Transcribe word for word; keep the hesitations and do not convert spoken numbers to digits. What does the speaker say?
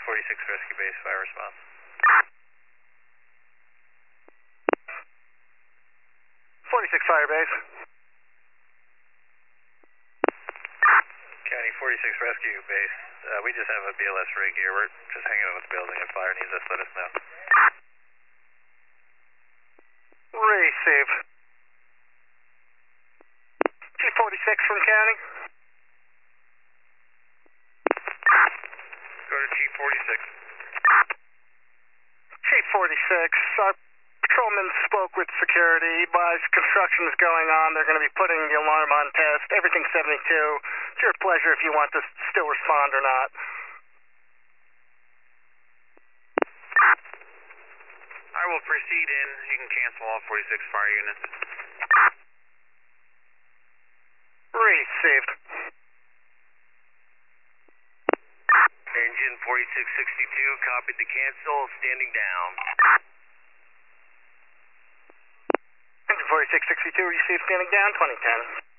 forty-six Rescue Base, fire response. forty-six Fire Base. County forty-six Rescue Base, uh, we just have a B L S rig here. We're just hanging out with the building. If fire needs us, let us know. Receive. T forty-six from County. Go to T forty-six. T forty-six, our patrolman spoke with security. Advised construction is going on. They're going to be putting the alarm on test. Everything's seventy-two. It's your pleasure if you want to still respond or not. I will proceed in. You can cancel all forty-six fire units. Received. Engine forty-six sixty-two, copied to cancel, standing down. Engine forty-six sixty-two, received, standing down, twenty ten.